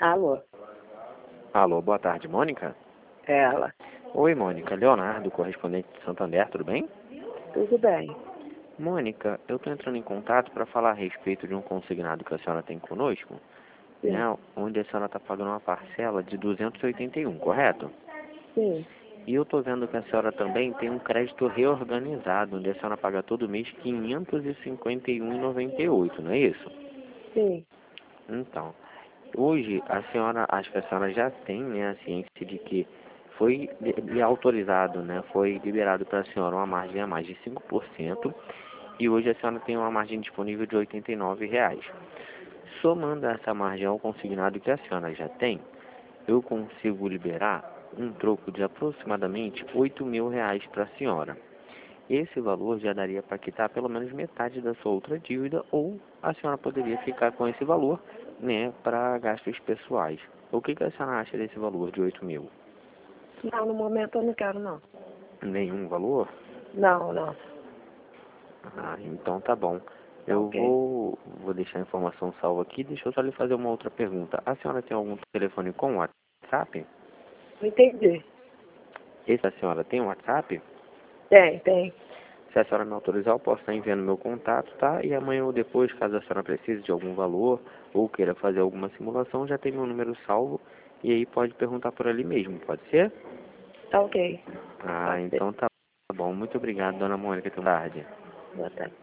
Alô, Alô, boa tarde, Mônica? é ela. Oi, Mônica. Leonardo, correspondente de Santander, tudo bem? Tudo bem? Mônica, eu estou entrando em contato para falar a respeito de um consignado que a senhora tem conosco, Sim, né, onde a senhora está pagando uma parcela de 281, correto? sim, E eu estou vendo que a senhora também tem um crédito reorganizado, onde a senhora paga todo mês R$ 551,98, não é isso? sim. Então, hoje a senhora, acho que a senhora já tem, né, a ciência de que foi autorizado, né, foi liberado para a senhora uma margem a mais de 5% e hoje a senhora tem uma margem disponível de R$ 89,00. Somando essa margem ao consignado que a senhora já tem, eu consigo liberar um troco de aproximadamente R$ 8.000 para a senhora. Esse valor já daria para quitar pelo menos metade da sua outra dívida, ou a senhora poderia ficar com esse valor, né, para gastos pessoais. O que a senhora acha desse valor de 8.000? Não, no momento eu não quero, não. Nenhum valor? Não, não. Ah, então tá bom. Tá Eu ok. vou deixar a informação salva aqui. Deixa eu só lhe fazer uma outra pergunta. A senhora tem algum telefone com WhatsApp? Não entendi. Esse a senhora tem WhatsApp? Tem. Se a senhora me autorizar, eu posso estar enviando meu contato, tá? E amanhã ou depois, caso a senhora precise de algum valor ou queira fazer alguma simulação, já tem meu número salvo e aí pode perguntar por ali mesmo, pode ser? Tá ok. Ah, Pode ser. então tá bom. Muito obrigado, dona Mônica. Boa tarde. Boa tarde.